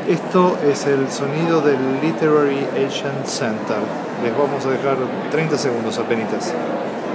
Esto es el sonido del Literary Agent Center. Les vamos a dejar 30 segundos apenas.